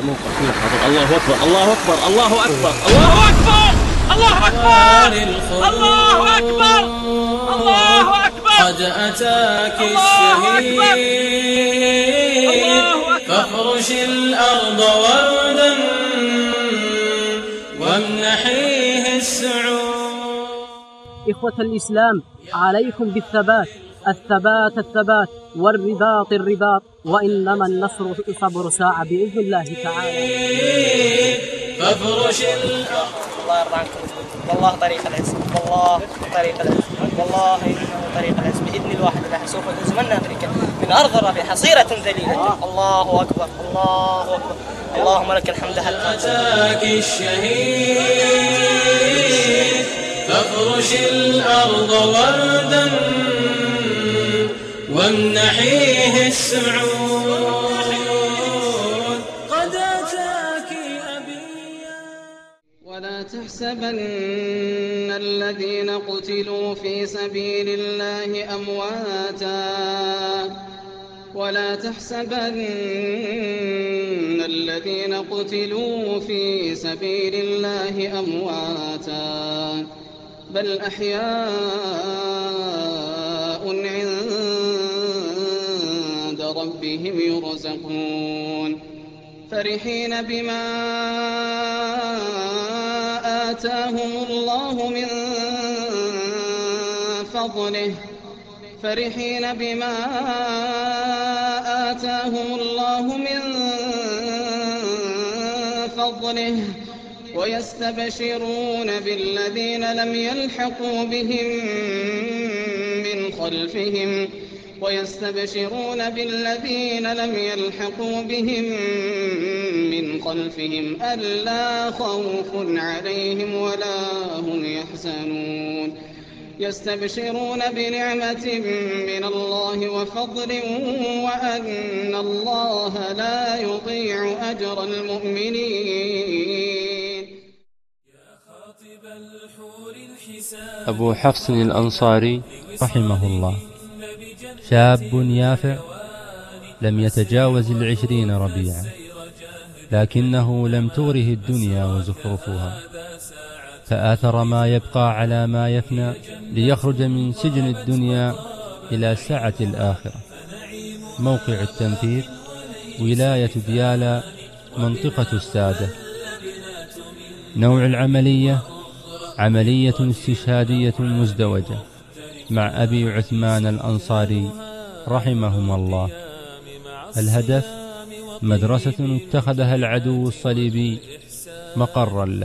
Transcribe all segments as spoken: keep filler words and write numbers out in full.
الموقع فيه حاضر. الله أكبر الله أكبر الله أكبر الله أكبر الله أكبر الله أكبر الله أكبر. قد أتاك الشهيد فافرش الأرض وردا وامنحيه السعود. إخوة الإسلام، عليكم بالثبات، الثبات الثبات والرباط الرباط، وإنما النصر صبر ساعة بإذن الله تعالى. فافرش الأرض. الله يرضى عنكم. والله طريق العز، والله طريق العز، والله إنه طريق العز بإذن الواحد الأحد. سوف تزمن أمريكا من أرض الربيع حصيرة ذليلة. الله أكبر الله أكبر. اللهم لك الحمد حتى أتاك الشهيد فافرش الأرض وردا وامنحيه السعود. قد أتاك أبيا. ولا تحسبن الذين قتلوا في سبيل الله أمواتا ولا تحسبن الذين قتلوا في سبيل الله أمواتا بل أحياء عند ربهم يرزقون فرحين بما آتاهم الله من فضله فرحين بما آتاهم الله من فضله ويستبشرون بالذين لم يلحقوا بهم من خلفهم ويستبشرون بالذين لم يلحقوا بهم من خلفهم ألا خوف عليهم ولا هم يحزنون يستبشرون بنعمة من الله وفضل وأن الله لا يضيع أجر المؤمنين. أبو حفص الأنصاري رحمه الله شاب يافع لم يتجاوز العشرين ربيعا، لكنه لم تغره الدنيا وزخرفها، فآثر ما يبقى على ما يفنى ليخرج من سجن الدنيا إلى سعة الآخرة. موقع التنفيذ ولاية ديالى، منطقة السادة. نوع العملية عملية استشهادية مزدوجة مع أبي عثمان الأنصاري رحمهما الله. الهدف مدرسة اتخذها العدو الصليبي مقرا له.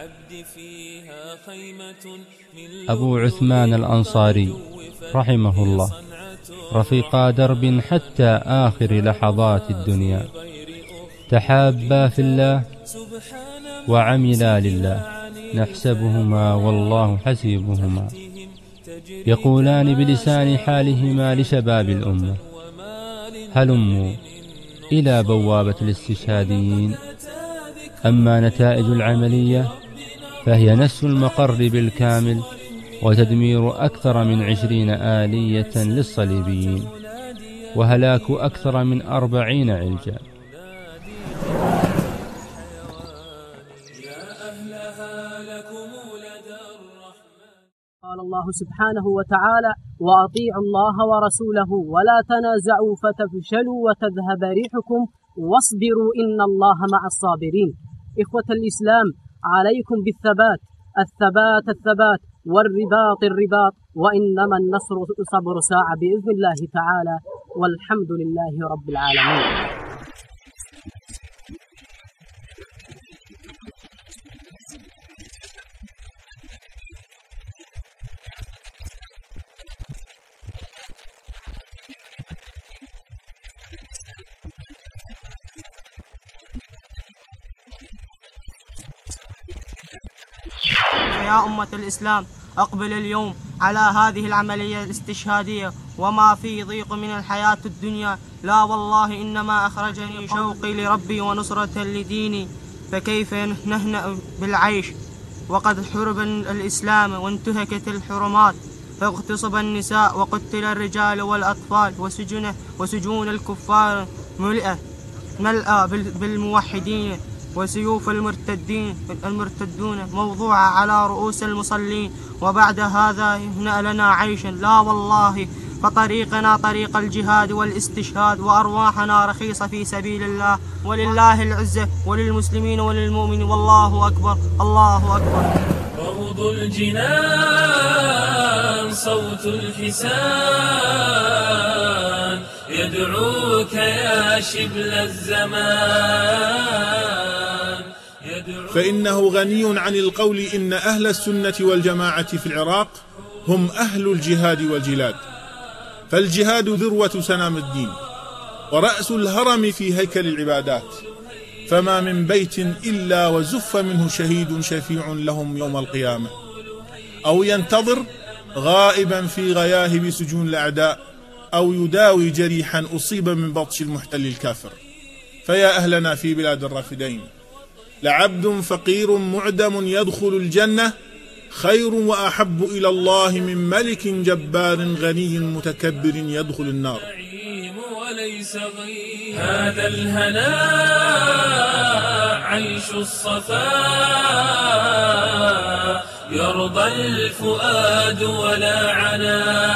أبو عثمان الأنصاري رحمه الله رفيقا درب حتى آخر لحظات الدنيا، تحابا في الله وعملا لله، نحسبهما والله حسيبهما. يقولان بلسان حالهما لشباب الأمة: هلموا إلى بوابة الاستشهاديين. أما نتائج العملية فهي نسف المقر بالكامل وتدمير أكثر من عشرين آلية للصليبيين وهلاك أكثر من أربعين علجا. قال الله سبحانه وتعالى: وأطيعوا الله ورسوله ولا تنازعوا فتفشلوا وتذهب ريحكم واصبروا إن الله مع الصابرين. إخوة الإسلام، عليكم بالثبات، الثبات الثبات والرباط الرباط، وإنما النصر صبر ساعة بإذن الله تعالى، والحمد لله رب العالمين. يا أمة الإسلام، أقبل اليوم على هذه العملية الاستشهادية وما في ضيق من الحياة الدنيا. لا والله، إنما أخرجني شوقي لربي ونصرة لديني، فكيف نهنأ بالعيش وقد حرب الإسلام وانتهكت الحرمات، فاغتصب النساء وقتل الرجال والأطفال، وسجن وسجون الكفار ملئة، ملأى بالموحدين، وسيوف المرتدين المرتدون موضوعة على رؤوس المصلين. وبعد هذا هنا لنا عيش، لا والله، فطريقنا طريق الجهاد والاستشهاد، وأرواحنا رخيصة في سبيل الله، ولله العزة وللمسلمين وللمؤمنين، والله أكبر الله أكبر. روض الجنان صوت الحسان يدعوك يا شبل الزمان، فإنه غني عن القول إن أهل السنة والجماعة في العراق هم أهل الجهاد والجلاد، فالجهاد ذروة سنام الدين ورأس الهرم في هيكل العبادات، فما من بيت إلا وزف منه شهيد شفيع لهم يوم القيامة، أو ينتظر غائبا في غياهب سجون الأعداء، أو يداوي جريحا أصيب من بطش المحتل الكافر. فيا أهلنا في بلاد الرافدين، لعبد فقير معدم يدخل الجنة خير وأحب إلى الله من ملك جبار غني متكبر يدخل النار. هذا الهنا عيش الصفا، يرضى الفؤاد ولا عنا،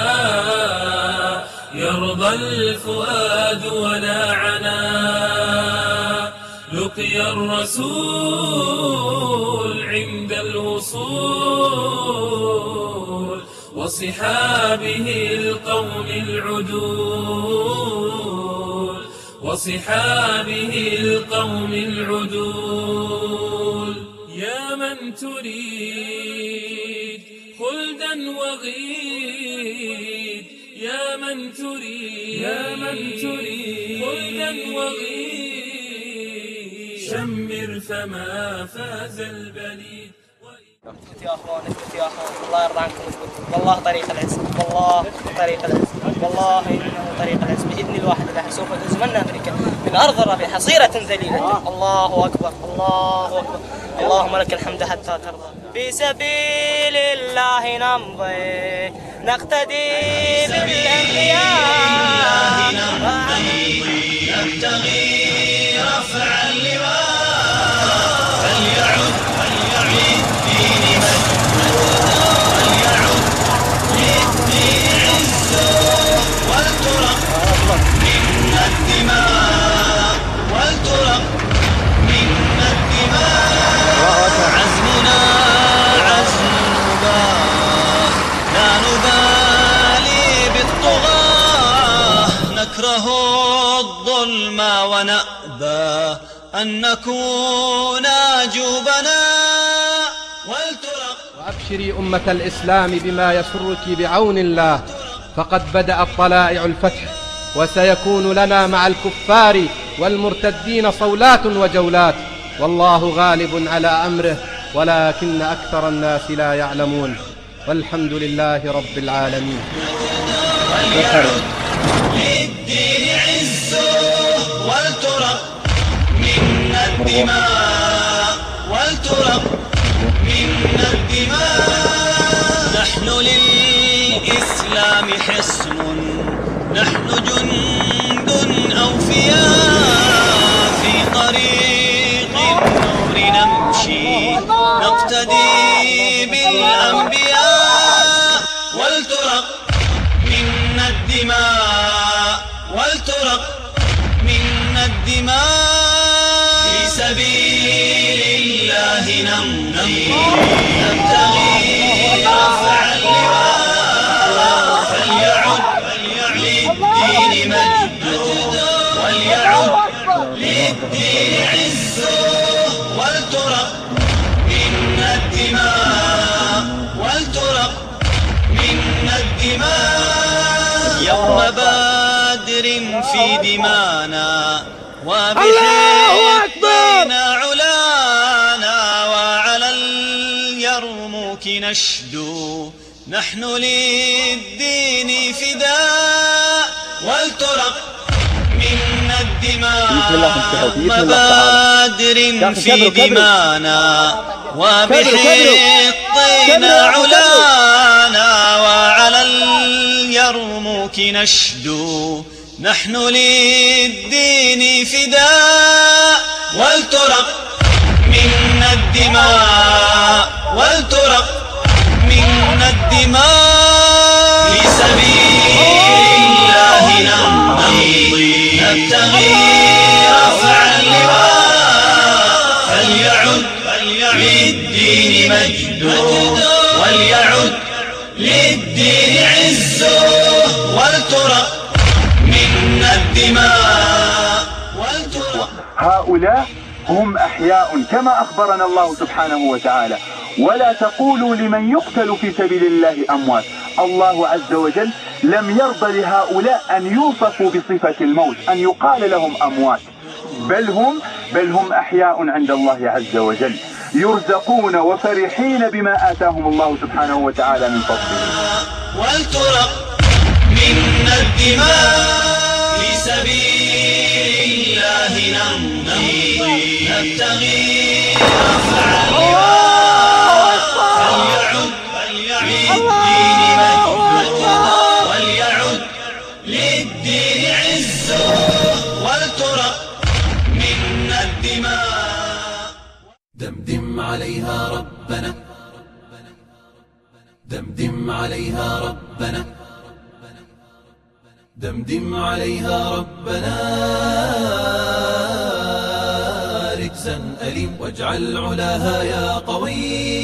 يرضى الفؤاد ولا عنا. لقي الرسول عند الوصول، وصحابه القوم العدول، وصحابه القوم العدول. يا من تريد خلدا وغيد، يا من تريد يا من تريد خلدا وغيد، شمر فما فاز البليد. اثبت يا اخوان، اثبت يا اخوان، الله يرضى عنكم، اثبت. والله طريق العز، والله طريق العز، والله انه طريق العز باذن الواحد الاحد. سوف تهزمن امريكا من ارض الربيع حصيره ذليله. الله اكبر الله اكبر، اللهم لك الحمد حتى ترضى. في سبيل الله نمضي نقتدي بالانبياء، نبتغي رفع اللواء. فليعد فليعد دين مجد، فليعد للدين عزه، ولترق منا الدماء، ولترق منا الدماء. عزمنا عزم المباح، لا نبالي بالطغاة، نكره الظلم ونأبى أن نكون جوبنا، ولترق. وأبشري أمة الإسلام بما يسرك بعون الله، فقد بدأت طلائع الفتح، وسيكون لنا مع الكفار والمرتدين صولات وجولات، والله غالب على أمره ولكن أكثر الناس لا يعلمون، والحمد لله رب العالمين. للدين عزه، ولترق منا الدماء، ولترق منا الدماء. نحن للإسلام حصن، نحن جند أوفياء، في طريق النور نمشي نقتدي بالأنبياء. ولترق منا الدماء، ولترق منا الدماء. في سبيل الله نمضي نبتغي رفع اللواء. فليعد للدين مجده، وليعد للدين عزه، ولترق منا الدماء، ولترق منا الدماء. يوم بدر في دمانا، وبحقنا علانا، وعلى اليرموك نشدو نحن للدين فداء. ولترق منا الدماء، يوم بدر في دمانا، وبحقنا علانا، وعلى اليرموك نشدو نحن للدين فداء، ولترق منا الدماء، ولترق منا الدماء، في سبيل الله نمضي نبتغي رفع اللواء، فليعد للدين مجده، وليعد للدين عزه، ولترق منا الدماء، ولترق. هؤلاء هم أحياء كما أخبرنا الله سبحانه وتعالى، ولا تقولوا لمن يقتل في سبيل الله أموات. الله عز وجل لم يرضى لهؤلاء أن يوصفوا بصفة الموت، أن يقال لهم أموات، بل هم بل هم أحياء عند الله عز وجل، يرزقون وفرحين بما آتاهم الله سبحانه وتعالى من فضله. ولترق منا الدماء، في سبيل الله نمضي نبتغي رفع اللواء، فليعد للدين مجده، وليعد للدين عزه، ولترق منا الدماء. دمدم عليها ربنا، دمدم عليها ربنا، دمدم عليها ربنا ركزا أليم، واجعل علاها يا قوي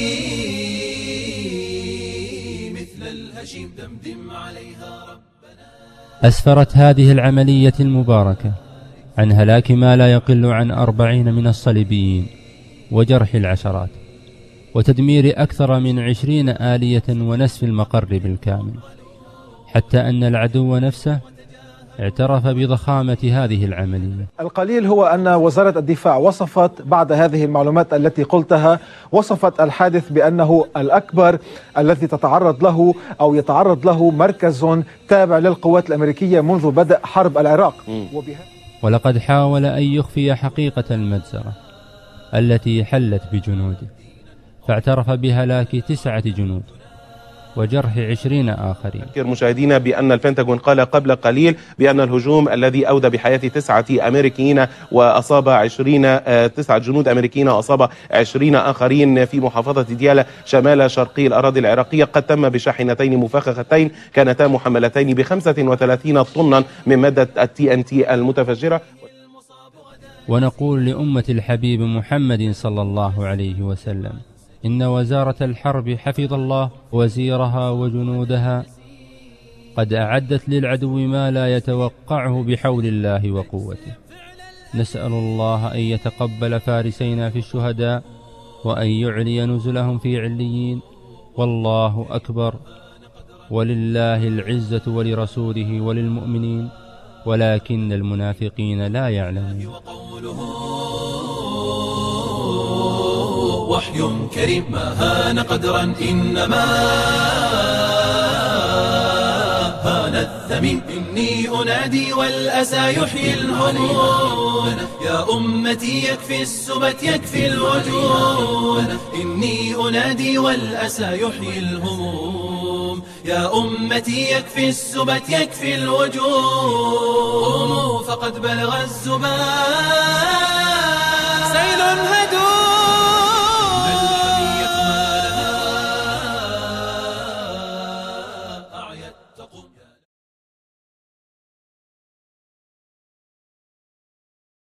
مثل الهشيم. دمدم عليها ربنا. أسفرت هذه العملية المباركة عن هلاك ما لا يقل عن أربعين من الصليبيين، وجرح العشرات، وتدمير أكثر من عشرين آلية، ونسف المقر بالكامل، حتى أن العدو نفسه اعترف بضخامة هذه العملية. القليل هو أن وزارة الدفاع وصفت بعد هذه المعلومات التي قلتها، وصفت الحادث بأنه الأكبر الذي تتعرض له أو يتعرض له مركز تابع للقوات الأمريكية منذ بدء حرب العراق. ولقد حاول أن يخفي حقيقة المجزرة التي حلت بجنوده، فاعترف بهلاك تسعة جنود وجرح عشرين آخرين. مشاهدينا بأن البنتاغون قال قبل قليل بأن الهجوم الذي أودى بحياة تسعة أمريكيين وأصاب عشرين تسعة جنود أمريكيين وأصاب عشرين آخرين في محافظة ديالى شمال شرقي الأراضي العراقية قد تم بشاحنتين مفخختين كانتا محملتين بخمسة وثلاثين طنا من مادة التي ان تي المتفجرة. ونقول لأمة الحبيب محمد صلى الله عليه وسلم: إن وزارة الحرب حفظ الله وزيرها وجنودها قد أعدت للعدو ما لا يتوقعه بحول الله وقوته. نسأل الله أن يتقبل فارسينا في الشهداء، وأن يعلي نزلهم في عليين. والله أكبر، ولله العزة ولرسوله وللمؤمنين، ولكن المنافقين لا يعلمون. وحي كريم ما هان قدرا إنما هان الثمين. إني أنادي والأسى يحيي الهموم، يا أمتي يكفي السبت يكفي الوجوم. إني أنادي والأسى يحيي الهموم، يا أمتي يكفي السبت يكفي الوجوم. فقد بلغ الزمان